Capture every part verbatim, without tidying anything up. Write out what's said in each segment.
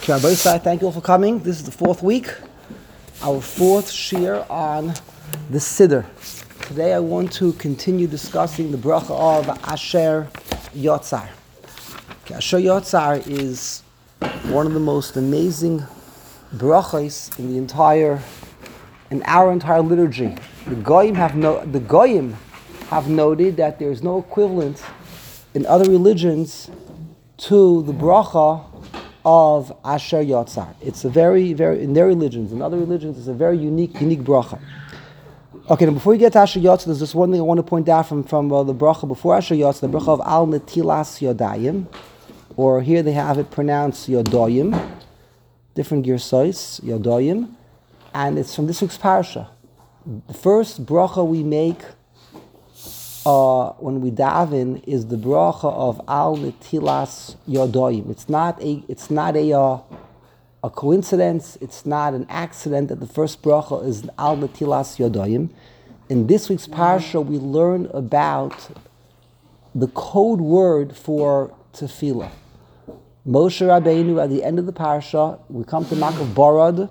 Rabbi Isai, thank you all for coming. This is the fourth week, our fourth shir on the Siddur. Today I want to continue discussing the bracha of Asher Yotzar. Okay, Asher Yotzar is one of the most amazing brachas in the entire, in our entire liturgy. The Goyim have no, the Goyim have noted that there is no equivalent in other religions to the bracha of Asher Yotzar. It's a very, very, in their religions, in other religions, it's a very unique, unique bracha. Okay, now before we get to Asher Yotzar, there's just one thing I want to point out from, from uh, the bracha before Asher Yotzar, the bracha of Al Netilas Yodayim, or here they have it pronounced Yodoyim, different girsos, Yodoyim, and it's from this week's parasha. The first bracha we make Uh, when we daven is the bracha of Al Netilas Yodoyim. It's not a, it's not a, uh, a coincidence. It's not an accident that the first bracha is Al Netilas Yodoyim. In this week's parsha, we learn about the code word for tefillah. Moshe Rabbeinu, at the end of the parsha, we come to Makav Barad.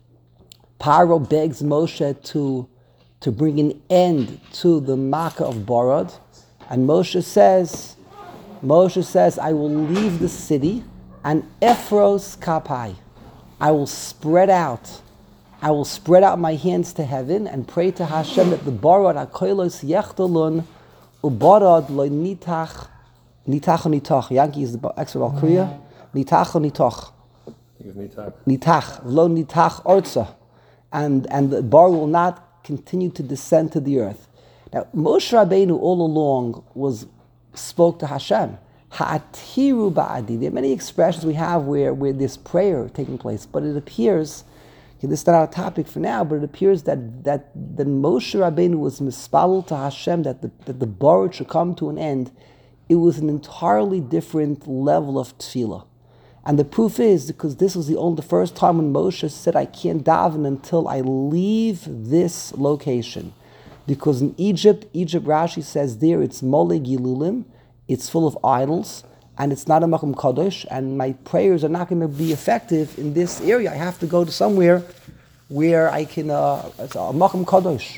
Paro begs Moshe to to bring an end to the Makkah of Barad. And Moshe says, Moshe says, I will leave the city and Ephros Kapai. I will spread out. I will spread out my hands to heaven and pray to Hashem that the Barad HaKoilos Yechdolun Ubarad Lo Nitach Nitach Nitach. Yankee is the expert of Korea. Nitach Nitach. Nitach. Nitach. Lo Nitach Orza. And, and the bar will not continue to descend to the earth. Now, Moshe Rabbeinu all along was spoke to Hashem. Ha'atiru ba'adi. There are many expressions we have where, where there's prayer taking place, but it appears, okay, this is not our topic for now, but it appears that that, that Moshe Rabbeinu was mispalel to Hashem that the, that the barad should come to an end. It was an entirely different level of tefillah. And the proof is, because this was the only the first time when Moshe said, I can't daven until I leave this location. Because in Egypt, Egypt Rashi says there, it's Mole Gilulim, it's full of idols, and it's not a Makom Kadosh, and my prayers are not going to be effective in this area. I have to go to somewhere where I can, uh, it's a Makom Kadosh.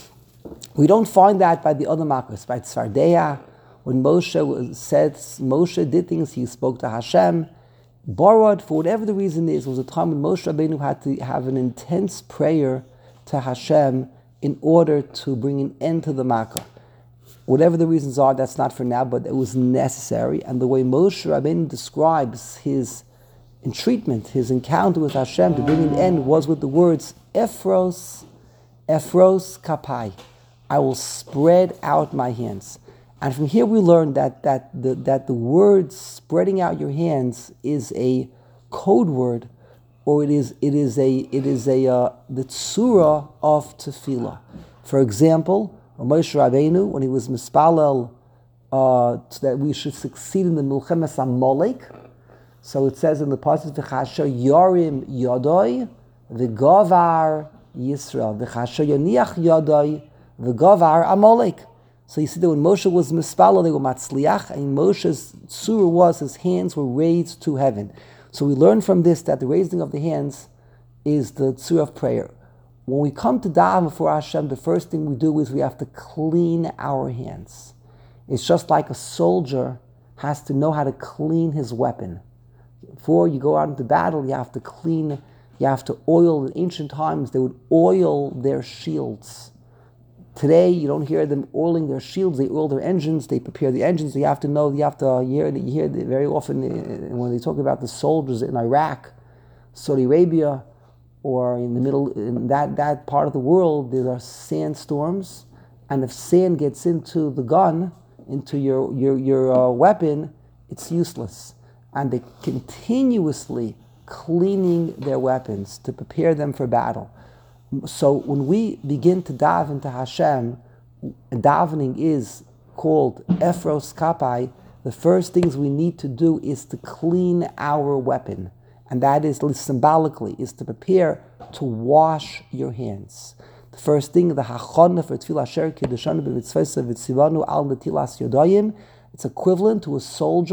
We don't find that by the other Makkos, by Tzvardeya, when Moshe said, Moshe did things, he spoke to Hashem. Barad, for whatever the reason is, was a time when Moshe Rabbeinu had to have an intense prayer to Hashem in order to bring an end to the Makkah. Whatever the reasons are, that's not for now, but it was necessary. And the way Moshe Rabbeinu describes his entreatment, his encounter with Hashem to bring an end was with the words, Ephros, Ephros Kapai. I will spread out my hands. And from here we learn that that the that the word spreading out your hands is a code word, or it is it is a it is a uh, the tzura of tefillah. For example, Moshe Rabbeinu, when he was mispalel uh, that we should succeed in the milchemes Amalek, so it says in the passage v'chasher yorim yodoi v'gavar Yisrael v'chasher yoniach yodoi v'gavar Amalek. So you see that when Moshe was mispalel, they were matzliach, and Moshe's tzura was his hands were raised to heaven. So we learn from this that the raising of the hands is the tzura of prayer. When we come to daven before Hashem, the first thing we do is we have to clean our hands. It's just like a soldier has to know how to clean his weapon. Before you go out into battle, you have to clean, you have to oil. In ancient times, they would oil their shields. Today, you don't hear them oiling their shields. They oil their engines. They prepare the engines. You have to know. You have to hear. You hear very often when they talk about the soldiers in Iraq, Saudi Arabia, or in the middle in that, that part of the world, there are sandstorms, and if sand gets into the gun, into your your your uh, weapon, it's useless. And they continuously cleaning their weapons to prepare them for battle. So when we begin to daven to Hashem, davening is called Ephros Kapai. The first things we need to do is to clean our weapon. And that is, symbolically, is to prepare to wash your hands. The first thing, the hachana for tefillah asher kiddushanu b'mitzvesa v'tzivanu al netilas yodayim, it's equivalent to a soldier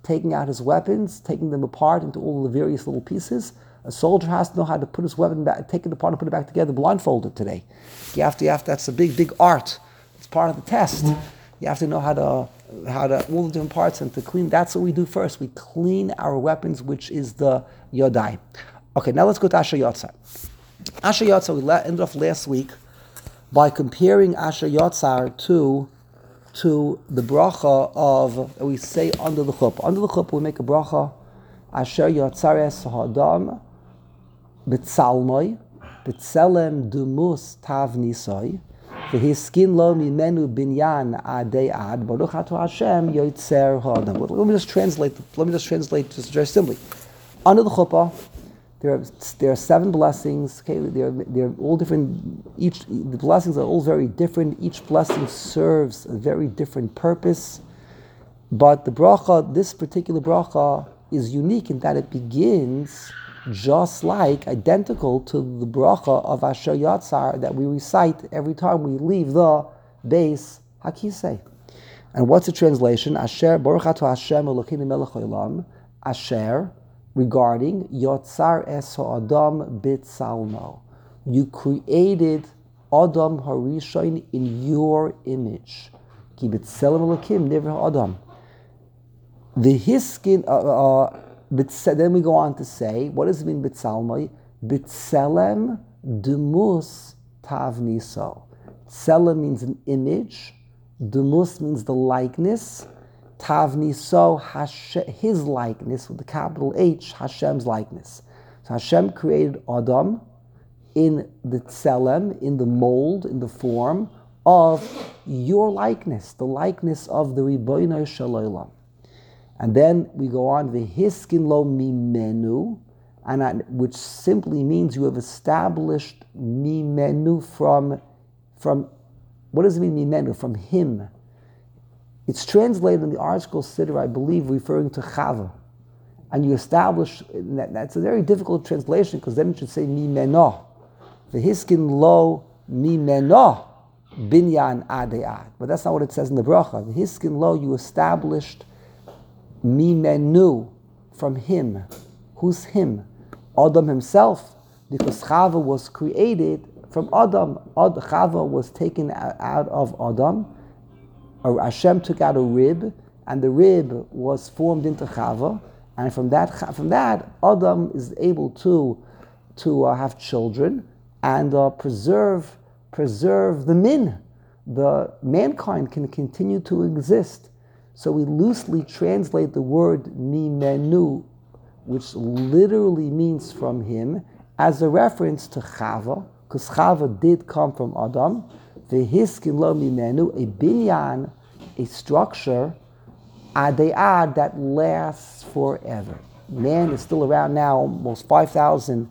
taking out his weapons, taking them apart into all the various little pieces. A soldier has to know how to put his weapon back, take it apart and put it back together blindfolded today. You have to, you have to, that's a big, big art. It's part of the test. You have to know how to, how to, all the different parts and to clean. That's what we do first. We clean our weapons, which is the yodai. Okay, now let's go to Asher Yotzar. Asher Yotzar, we ended off last week by comparing Asher Yotzar to, to the bracha of, we say under the chuppah. Under the chuppah we make a bracha, Asher Yotzar es ha'adam, B'tzalmoi, B'tzelem dumus tav nisoi, V'hiskin lo mimenu binyan adei ad, Baruch ato Hashem yotzer ha'adam. Let me just translate, let me just translate just very simply. Under the chuppah, there are, there are seven blessings, okay, they're, they're all different, each, the blessings are all very different, each blessing serves a very different purpose, but the bracha, this particular bracha, is unique in that it begins just like, identical to the bracha of Asher Yotzar that we recite every time we leave the base Hakisei. And what's the translation? Asher, Baruch ato Hashem Elokeinu melech haolam, Asher, regarding Yotzar es ha'adam b'tzalmo. You created Adam Harishon in your image. Ki b'tzelem Elokim nivra ha'adam. The hiskin, uh, uh, then we go on to say, what does it mean b'tzalmoi? B'tzelem dumus tav niso. Tzelem means an image. Dumus means the likeness. Tav niso, his likeness, with the capital H, Hashem's likeness. So Hashem created Adam in the tzelem, in the mold, in the form of your likeness, the likeness of the Ribono Shel Olam. And then we go on, v'hiskin lo mimenu, and I, which simply means you have established mimenu from, from, what does it mean mimenu? From him. It's translated in the article Siddur, I believe, referring to Chava. And you establish, that, that's a very difficult translation, because then it should say mimeno. V'hiskin lo mimeno binyan ade'ad. But that's not what it says in the bracha. V'hiskin lo, you established mimenu, from him. Who's him? Adam himself, because Chava was created from Adam. Ad, Chava was taken out of Adam. Hashem took out a rib, and the rib was formed into Chava, and from that, from that, Adam is able to to uh, have children and uh, preserve preserve the min. The mankind can continue to exist. So we loosely translate the word mimenu, which literally means from him, as a reference to Chava, because Chava did come from Adam. V'hiskin lo mimenu, a binyan, a structure, ade'ad, that lasts forever. Man is still around now, almost five thousand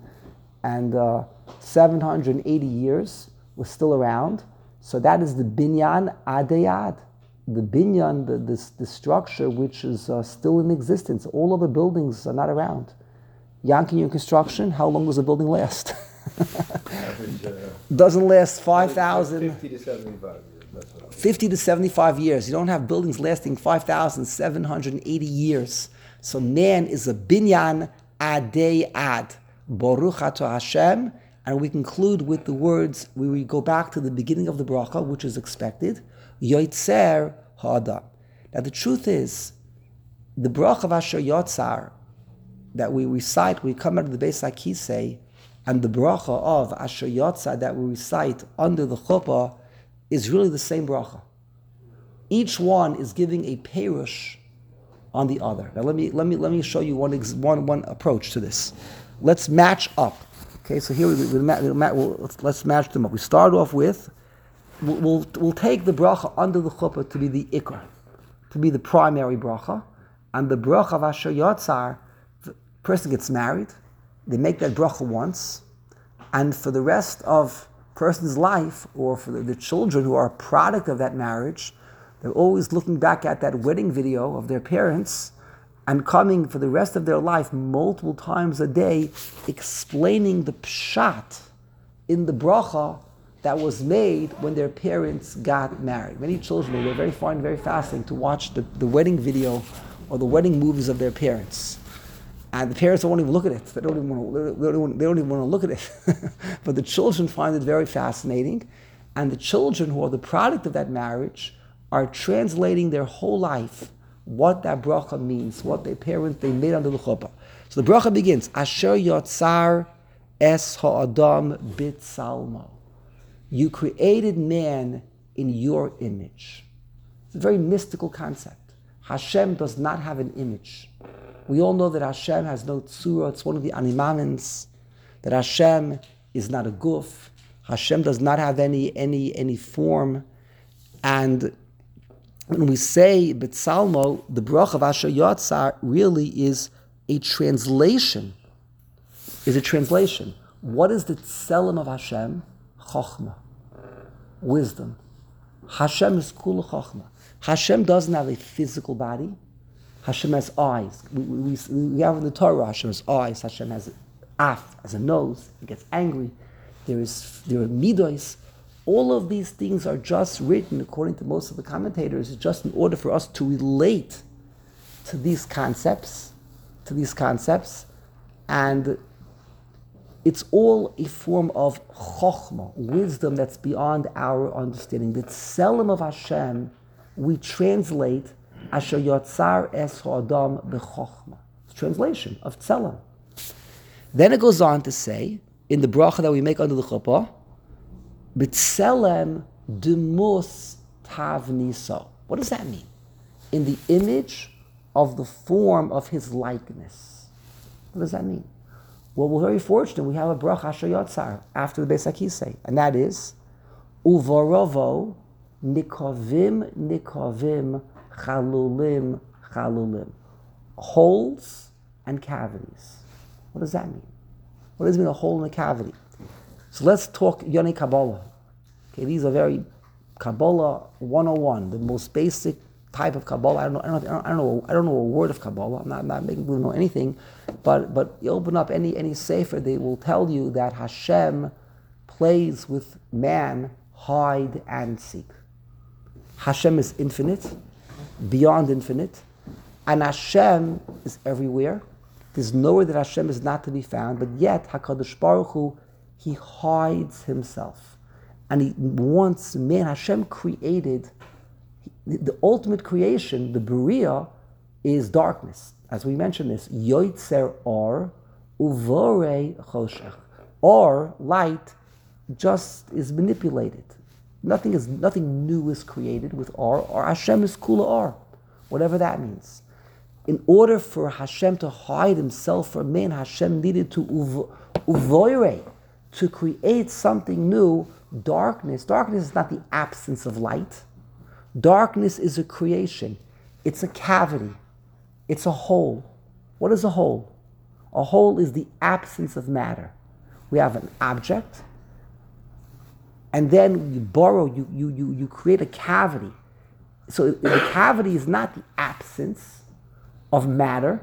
seven hundred eighty years. We're still around. So that is the binyan ade'ad. The binyan, the, the, the structure which is uh, still in existence. All other buildings are not around. Yankee Union Construction, how long does a building last? Average, uh, Doesn't last five thousand. fifty to seventy-five years. That's what fifty to seventy-five years. You don't have buildings lasting five thousand seven hundred eighty years. So man is a binyan adei ad. Baruch ato Hashem. And we conclude with the words, we go back to the beginning of the bracha, which is expected. Yotzer ha'adam. Now the truth is, the bracha of Asher Yotzar that we recite, we come out of the Beis HaKisei, and the bracha of Asher Yotzar that we recite under the chuppah is really the same bracha. Each one is giving a perush on the other. Now let me let me let me show you one one one approach to this. Let's match up. Okay, so here we, we, we, we'll, let's, let's match them up. We start off with, we'll, we'll, we'll take the bracha under the chuppah to be the ikar, to be the primary bracha, and the bracha of Asher Yotzar, the person gets married, they make that bracha once, and for the rest of person's life, or for the, the children who are a product of that marriage, they're always looking back at that wedding video of their parents and coming for the rest of their life multiple times a day, explaining the pshat in the bracha that was made when their parents got married. Many children, they're very fun, very fascinating to watch the, the wedding video or the wedding movies of their parents. And the parents don't even look at it. They don't even want to, they don't, they don't even want to look at it. But the children find it very fascinating. And the children who are the product of that marriage are translating their whole life what that bracha means, what their parents, they made under the chuppah. So the bracha begins, Asher yotzar es ha'adam b'tzalmo. You created man in your image. It's a very mystical concept. Hashem does not have an image. We all know that Hashem has no tzura, it's one of the animamins, that Hashem is not a guf, Hashem does not have any any any form. And when we say B'tzalmo, the bracha of Asher Yotzar really is a translation, is a translation. What is the tselem of Hashem? Chochmah, wisdom. Hashem is kula chochmah. Hashem doesn't have a physical body. Hashem has eyes. We, we, we have in the Torah, Hashem has eyes. Hashem has af, has a nose. He gets angry. There is there are midos. All of these things are just written, according to most of the commentators, just in order for us to relate to these concepts, to these concepts, and it's all a form of chokhmah, wisdom that's beyond our understanding. The tselem of Hashem, we translate Asher Yotzar Es Ha'adam B'chokhmah. Translation of tselem. Then it goes on to say, in the bracha that we make under the chuppah, B'tselem Demus Tavniso. What does that mean? In the image of the form of his likeness. What does that mean? Well, we're very fortunate. We have a bracha Asher Yotzar after the Beis HaKisei, and that is Uvarovo Nikovim Nikovim Chalulim Chalulim. Holes and cavities. What does that mean? What does it mean, a hole in a cavity? So let's talk Yonei Kabbalah. Okay, these are very Kabbalah one oh one, the most basic type of Kabbalah. I don't know. I don't, I don't know. I don't know a word of Kabbalah. I'm not, I'm not making people know anything. But but you open up any any sefer, they will tell you that Hashem plays with man, hide and seek. Hashem is infinite, beyond infinite, and Hashem is everywhere. There's nowhere that Hashem is not to be found, but yet HaKadosh Baruch Hu, He hides Himself. And He wants man, Hashem created, the, the ultimate creation, the Beriah, is darkness. As we mentioned this, Yoitzer Or, Uvore Choshech. Or, light, just is manipulated. Nothing is nothing new is created with Or, or Hashem is Kula Or, whatever that means. In order for Hashem to hide Himself from man, Hashem needed to uvoire, to create something new. Darkness, darkness is not the absence of light. Darkness is a creation. It's a cavity. It's a hole. What is a hole? A hole is the absence of matter. We have an object, and then you borrow, you you you, you create a cavity. So the cavity is not the absence of matter.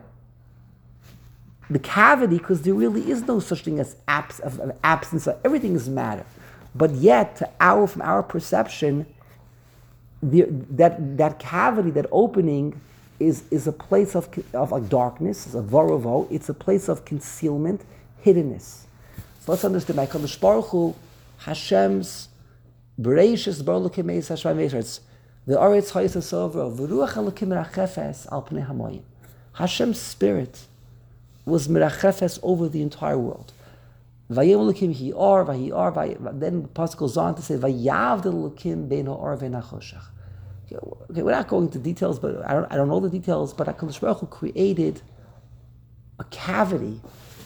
The cavity, because there really is no such thing as abs- of, of absence of everything is matter. But yet, to our from our perception, the, that that cavity, that opening, is is a place of of like darkness, is a vorovo. It's a place of concealment, hiddenness. So let's understand. By Kadosh Baruch Hu, Hashem's Bereishis Baruch Elokim Hashem Meishatz, the Aretz Chayis Over, V'ruach Elokim Merachefes Al Pnei Hamayim. Hashem's spirit was merachefes over the entire world. Vayem Elokim Hi'or, Vahi'or, then the pasuk goes on to say, Vayavd Elokim bein ha'or ve'in ha'choshech. Okay, we're not going into details, but I don't, I don't know the details, but HaKadosh Baruch Hu created a cavity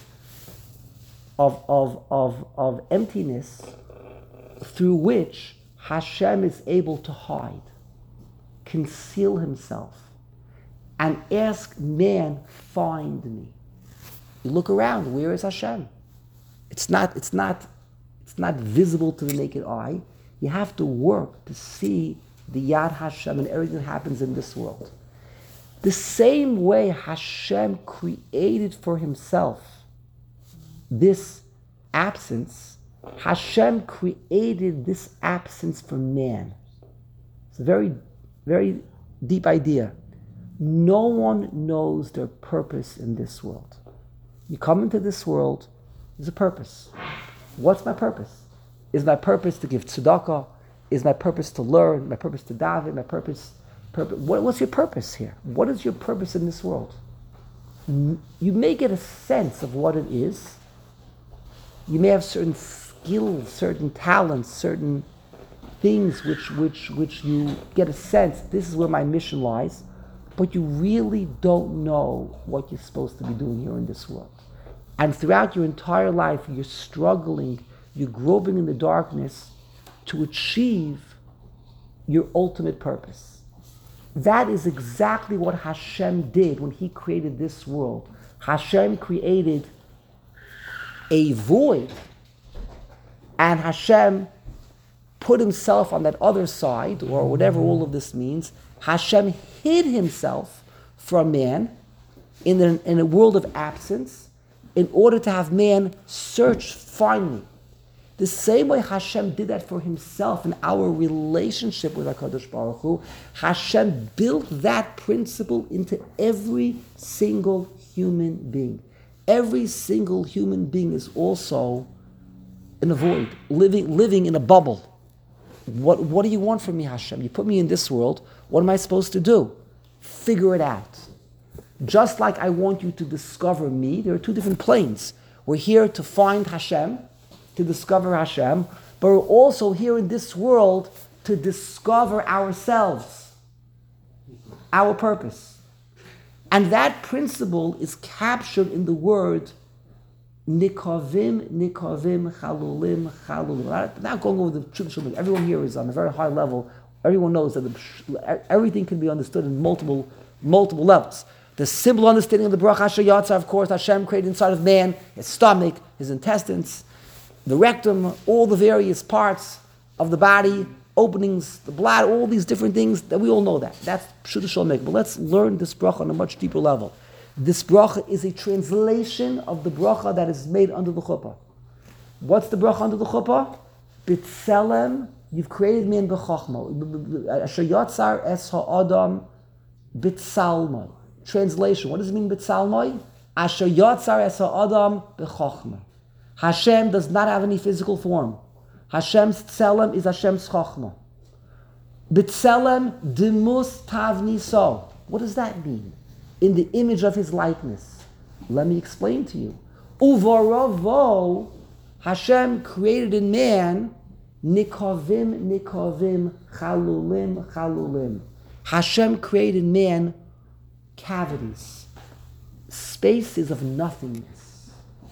of, of, of, of emptiness through which Hashem is able to hide, conceal Himself, and ask man, find me. You look around, where is Hashem? It's not, it's not, it's not visible to the naked eye. You have to work to see the Yad Hashem and everything that happens in this world. The same way Hashem created for Himself this absence, Hashem created this absence for man. It's a very, very deep idea. No one knows their purpose in this world. You come into this world, there's a purpose. What's my purpose? Is my purpose to give tzedakah? Is my purpose to learn? My purpose to daven? My purpose, purpose what, what's your purpose here? What is your purpose in this world? You may get a sense of what it is. You may have certain skills, certain talents, certain things which, which, which you get a sense, this is where my mission lies, but you really don't know what you're supposed to be doing here in this world. And throughout your entire life, you're struggling, you're groping in the darkness to achieve your ultimate purpose. That is exactly what Hashem did when He created this world. Hashem created a void, and Hashem put Himself on that other side, or whatever all of this means. Hashem hid Himself from man in, the, in a world of absence in order to have man search finally. The same way Hashem did that for Himself in our relationship with HaKadosh Baruch Hu, Hashem built that principle into every single human being. Every single human being is also in a void, living, living in a bubble. What, what do you want from me, Hashem? You put me in this world. What am I supposed to do? Figure it out. Just like I want you to discover me, there are two different planes. We're here to find Hashem, to discover Hashem, but we're also here in this world to discover ourselves, our purpose. And that principle is captured in the word Nikavim, Nikavim, Chalulim, Chalulim. I'm not going over the traditional. Everyone here is on a very high level. Everyone knows that the, everything can be understood in multiple, multiple levels. The simple understanding of the Baruch Asher Yatzar, of course, Hashem created inside of man, his stomach, his intestines, the rectum, all the various parts of the body, openings, the blood, all these different things, that we all know that. That's Pshuta Shalmek. But let's learn this bracha on a much deeper level. This bracha is a translation of the bracha that is made under the chuppah. What's the bracha under the chuppah? B'tselem, you've created me in b'chachma. Asher yatzar es ha'adam b'tsalmai. Translation, what does it mean b'tsalmai? Asher yatzar es ha'adam b'chachma. Hashem does not have any physical form. Hashem's tselem is Hashem's chachma. B'tselem demus tavni so. What does that mean? In the image of His likeness. Let me explain to you. Uvaravo, Hashem created in man nikavim, nikavim, chalulim, chalulim. Hashem created in man cavities, spaces of nothingness,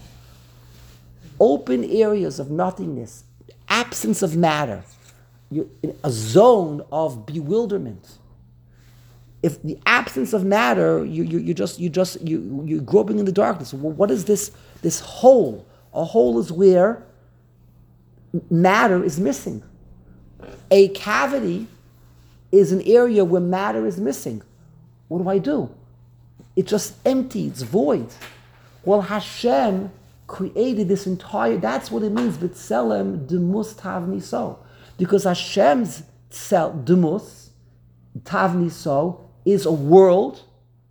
open areas of nothingness, absence of matter, You're in a zone of bewilderment. If the absence of matter, you you you just you just you you're groping in the darkness. Well, what is this this hole? A hole is where matter is missing. A cavity is an area where matter is missing. What do I do? It's just empty. It's void. Well, Hashem created this entire. That's what it means. B'tselem demus tavni so, because Hashem's tsel demus tavni so is a world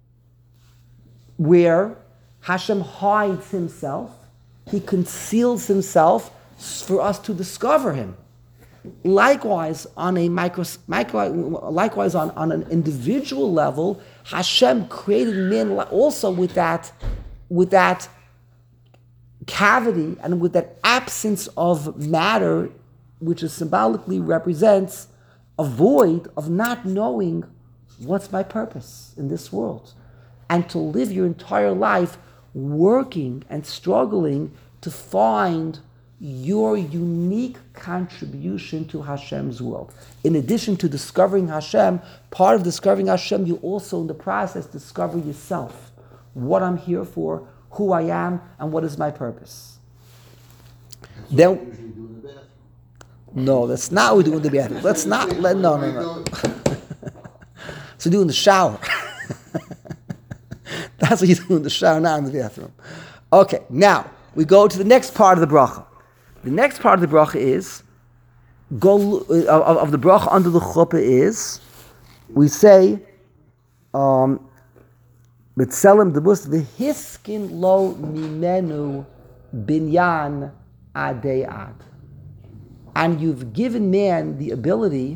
where Hashem hides Himself. He conceals Himself for us to discover Him. Likewise, on a micro, micro likewise on, on an individual level, Hashem created man also with that, with that cavity and with that absence of matter, which is symbolically represents a void of not knowing what's my purpose in this world, and to live your entire life working and struggling to find your unique contribution to Hashem's world. In addition to discovering Hashem, part of discovering Hashem, you also in the process discover yourself, what I'm here for, who I am, and what is my purpose. Then, no, that's not what we do in the bathroom. Let's not let no no no. So do in the shower. That's what you do in the shower, not in the bathroom. Okay, now we go to the next part of the bracha. The next part of the bracha is, go, of, of the bracha under the chuppah is, we say, um, B'tselem debus v'hiskin lo mimenu binyan adei ad. And you've given man the ability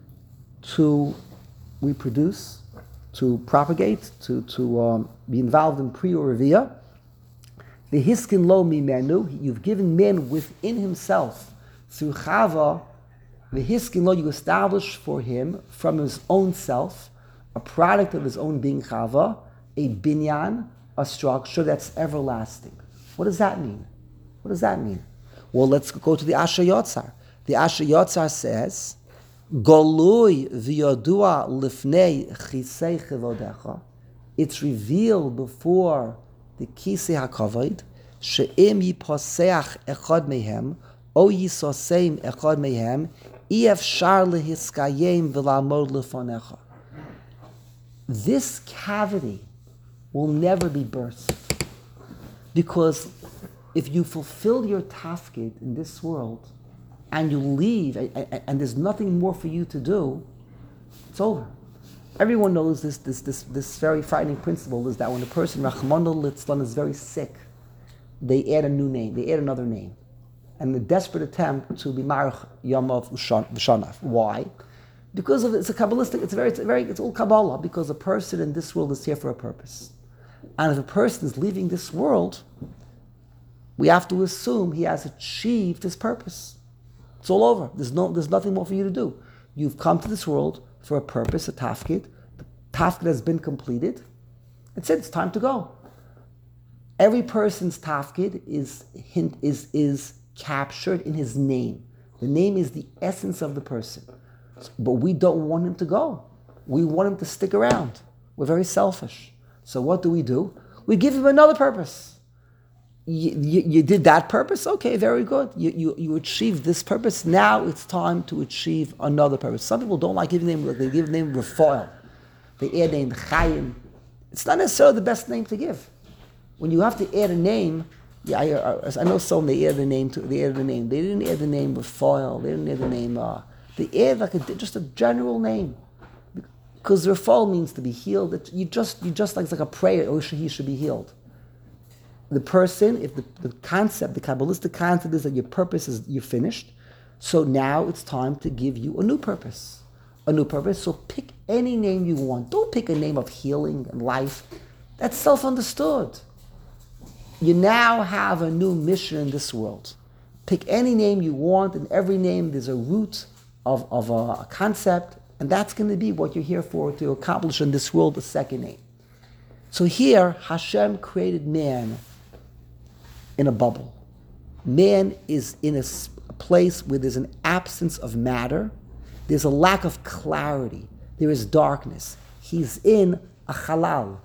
to reproduce, to propagate, to, to um, be involved in pre or revia. The hiskin lo mimenu, you've given man within himself, through chava, the hiskin lo, you establish for him, from his own self, a product of his own being chava, a binyan, a structure that's everlasting. What does that mean? What does that mean? Well, let's go to the Asher Yotzar. The Asher Yotzar says, Golui v'yodua lifnei chisei chevodecha. It's revealed before the kisei hakavod she'im yiposeach echad mehem o yisoseim echad mehem iefshar lehiskayim v'lamod lefonecha. This cavity will never be burst, because if you fulfill your tafkid in this world and you leave and, and, and there's nothing more for you to do, it's over. Everyone knows this, this, this, this very frightening principle is that when a person, Rachmana litzlan, is very sick, they add a new name, they add another name. And the desperate attempt to be Marach Yamav V'Shanav. Why? Because of, it's a Kabbalistic, it's very, it's very, it's all Kabbalah, because a person in this world is here for a purpose. And if a person is leaving this world, we have to assume he has achieved his purpose. It's all over. There's no, there's nothing more for you to do. You've come to this world for a purpose, a tafkid. The tafkid has been completed. That's it. It's time to go. Every person's tafkid is hint is is captured in his name. The name is the essence of the person. But we don't want him to go. We want him to stick around. We're very selfish. So what do we do? We give him another purpose. You, you, you did that purpose? Okay, very good. You, you you achieved this purpose. Now it's time to achieve another purpose. Some people don't like giving name, they give the name Raphael. They add name Chaim. It's not necessarily the best name to give. When you have to add a name, yeah, I, I, I know some they add the name to they added the name. They didn't add the name Raphael. They didn't add the name. Uh, they add like a, just a general name, because Raphael means to be healed. It, you just you just like it's like a prayer. Oh, he should be healed. The person, if the, the concept, the Kabbalistic concept is that your purpose is you're finished, so now it's time to give you a new purpose. A new purpose. So pick any name you want. Don't pick a name of healing and life. That's self-understood. You now have a new mission in this world. Pick any name you want. In every name there's a root of, of a, a concept, and that's going to be what you're here for, to accomplish in this world, the second name. So here, Hashem created man in a bubble. Man is in a place where there's an absence of matter. There's a lack of clarity. There is darkness. He's in a halal,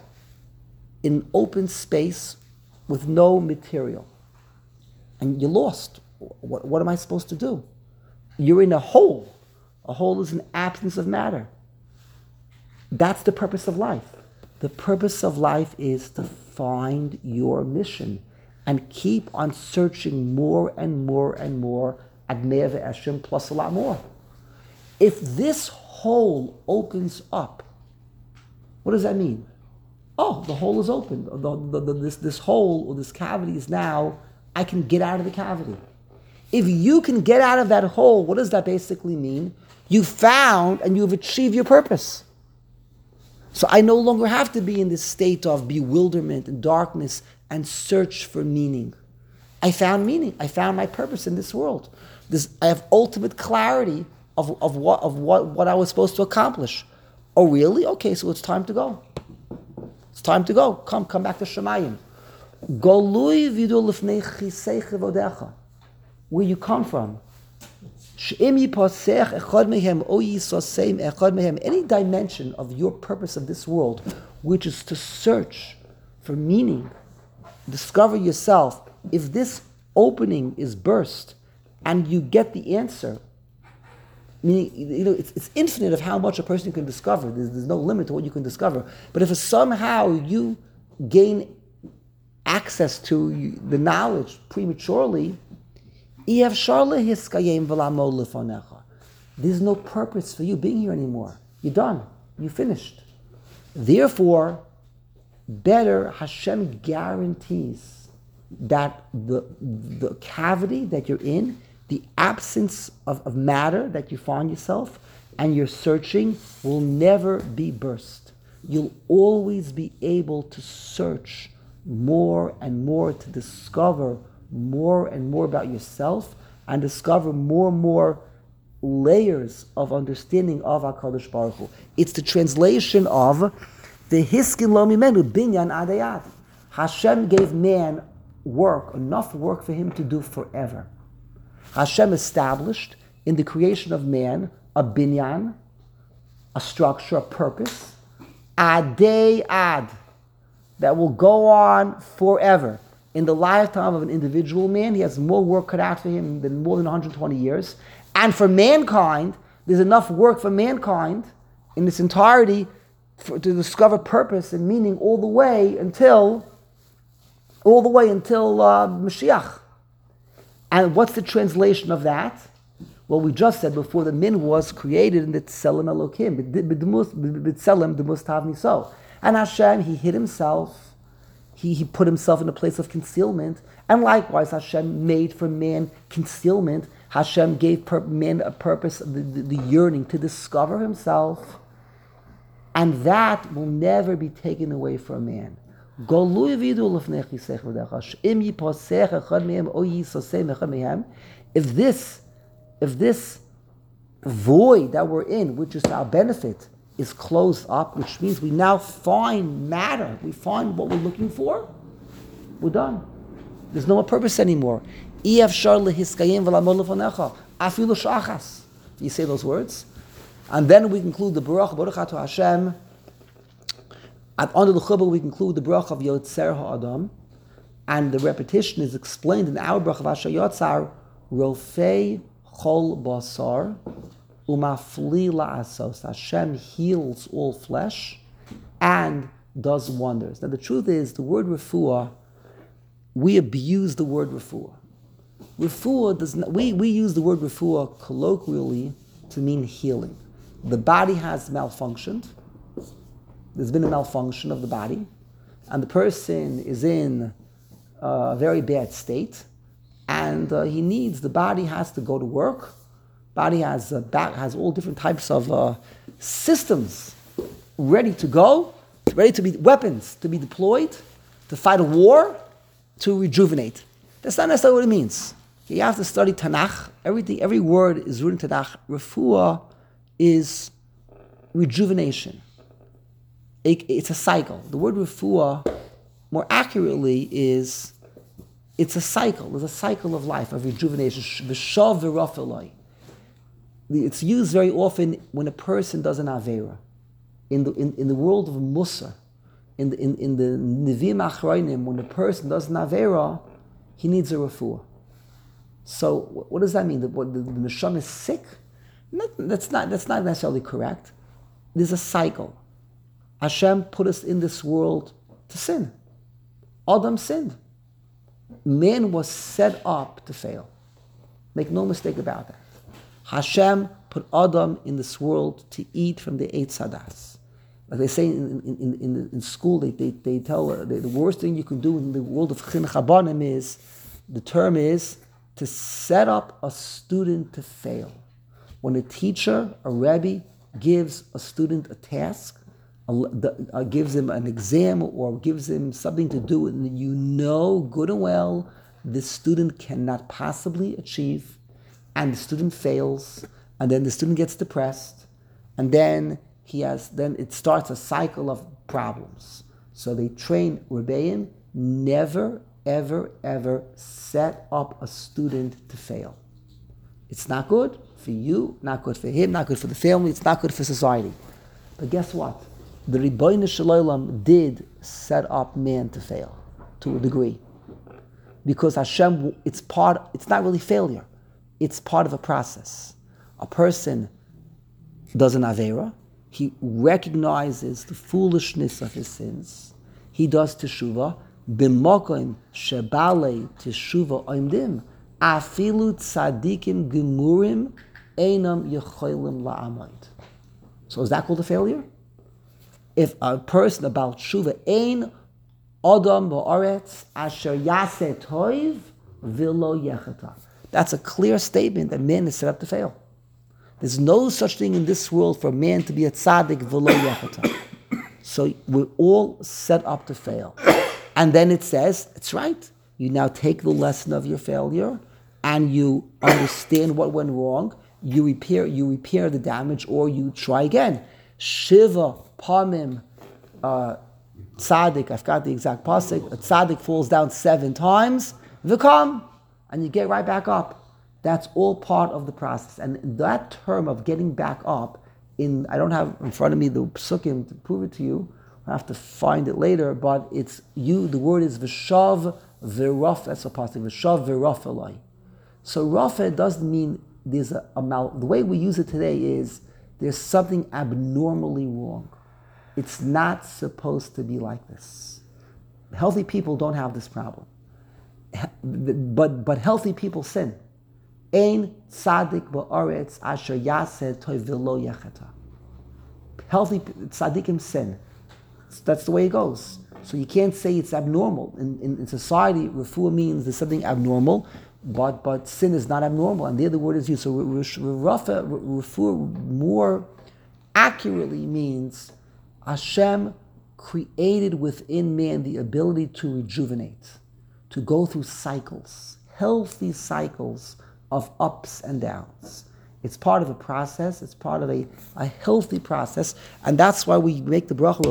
in open space with no material. And you're lost. What, what am I supposed to do? You're in a hole. A hole is an absence of matter. That's the purpose of life. The purpose of life is to find your mission and keep on searching more and more and more, Admei Ve'eshem, plus a lot more. If this hole opens up, what does that mean? Oh, the hole is open. The, the, the, this, this hole or this cavity is now, I can get out of the cavity. If you can get out of that hole, what does that basically mean? You found and you've achieved your purpose. So I no longer have to be in this state of bewilderment and darkness and search for meaning. I found meaning. I found my purpose in this world. This, I have ultimate clarity of, of, what, of what, what I was supposed to accomplish. Oh, really? Okay, so it's time to go. It's time to go. Come, come back to Shemayim. Golui vidu lifnei chisei chevodecha. Where you come from. Any dimension of your purpose of this world, which is to search for meaning, discover yourself. If this opening is burst and you get the answer, meaning, you know, it's, it's infinite of how much a person can discover. There's, there's no limit to what you can discover. But if somehow you gain access to the knowledge prematurely, there's no purpose for you being here anymore. You're done. You finished. Therefore, better, Hashem guarantees that the, the cavity that you're in, the absence of, of matter that you find yourself, and you're searching will never be burst. You'll always be able to search more and more to discover more and more about yourself and discover more and more layers of understanding of HaKadosh Baruch Hu. It's the translation of the Hiskin Lo Mimenu Binyan Adayat. Hashem gave man work, enough work for him to do forever. Hashem established in the creation of man a binyan, a structure, a purpose, adei ad, that will go on forever. In the lifetime of an individual man, he has more work cut out for him than more than one hundred twenty years. And for mankind, there's enough work for mankind in its entirety for, to discover purpose and meaning all the way until, all the way until uh, Mashiach. And what's the translation of that? Well, we just said before, the min was created in the Tselem Elokim, B'Tselem D'Mustav Niso. And Hashem, he hid himself, he, he put himself in a place of concealment, and likewise Hashem made for man concealment. Hashem gave per- man a purpose, the, the, the yearning to discover himself, and that will never be taken away from man. If this If this void that we're in, which is to our benefit, is closed up, which means we now find matter, we find what we're looking for, we're done. There's no more purpose anymore. You say those words, and then we conclude the Baruch Baruch Ato Hashem. And under the Chubba we conclude the Baruch of Yotzer HaAdam, and the repetition is explained in our Baruch of Asher Yotzar, Rofei Chol Basar Umafli La'asos. Hashem heals all flesh and does wonders. Now the truth is, the word refuah, we abuse the word refuah. Refuah does not, we, we use the word refuah colloquially to mean healing. The body has malfunctioned. There's been a malfunction of the body, and the person is in a very bad state, and uh, he needs, the body has to go to work. Body has uh, back, has all different types of uh, systems ready to go, ready to be, weapons to be deployed, to fight a war, to rejuvenate. That's not necessarily what it means. You have to study Tanakh. Everything, every word is rooted in Tanakh. Refuah is rejuvenation. It, it's a cycle. The word refuah, more accurately, is it's a cycle. There's a cycle of life, of rejuvenation. V'shav v'rafalai. It's used very often when a person does an avera. In the in, in the world of Musar, in the in, in the Nevi'im Achrayim, when a person does an avera, he needs a refuah. So what does that mean? That what, the, the neshama is sick? Not, that's not that's not necessarily correct. There's a cycle. Hashem put us in this world to sin. Adam sinned. Man was set up to fail. Make no mistake about that. Hashem put Adam in this world to eat from the Eitz Hadas. Like they say in, in, in, in, in school, they, they, they tell uh, they, the worst thing you can do in the world of Chinuch Habanim is, the term is, to set up a student to fail. When a teacher, a Rebbe, gives a student a task, a, the, uh, gives him an exam or gives him something to do, and you know good and well this student cannot possibly achieve, and the student fails, and then the student gets depressed, and then he has, then it starts a cycle of problems. So they train Rebbeim, never, ever, ever set up a student to fail. It's not good for you, not good for him, not good for the family, it's not good for society. But guess what? The Ribbono Shel Olam did set up man to fail, to a degree. Because Hashem, it's part, it's not really failure. It's part of a process. A person does an Avera, he recognizes the foolishness of his sins, he does teshuvah, b'mokim shebale teshuvah oimdim, afilu tzadikim gemurim einam yecholim la'amod. So is that called a failure? if a person about tshuva ein Adam ba'aretz asher yaseh toiv v'lo yechata. That's a clear statement that man is set up to fail. There's no such thing in this world for man to be a tzaddik v'lo yechata. So we're all set up to fail. And then it says, it's right. You now take the lesson of your failure and you understand what went wrong. You repair, you repair the damage, or you try again. Shiva pamim uh, tzaddik. I forgot the exact pasuk. A tzaddik falls down seven times. V'kam, and you get right back up. That's all part of the process. And that term of getting back up, in I don't have in front of me the psukim to prove it to you. I have to find it later, but it's you. The word is v'shav v'raf. That's a pasuk. V'shav v'raf elai. So rafa doesn't mean there's a, a mal. The way we use it today is there's something abnormally wrong. It's not supposed to be like this. Healthy people don't have this problem. But but healthy people sin. Ein tzaddik ba'aretz asher yaseh toiv v'lo yechata. Healthy tzaddikim sin. That's the way it goes. So you can't say it's abnormal. In, in, in society, refuah means there's something abnormal, but but sin is not abnormal. And the other word is used. So refuah more accurately means Hashem created within man the ability to rejuvenate, to go through cycles, healthy cycles of ups and downs. It's part of a process. It's part of a, a healthy process. And that's why we make the bracha,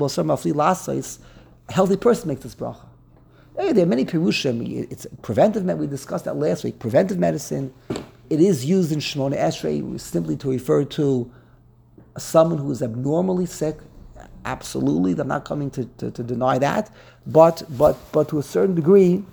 a healthy person makes this bracha. Hey, there are many pirushim. It's preventive medicine. We discussed that last week. Preventive medicine, it is used in Shemona Esrei simply to refer to someone who is abnormally sick. Absolutely. I'm not coming to, to, to deny that. But, but, but to a certain degree,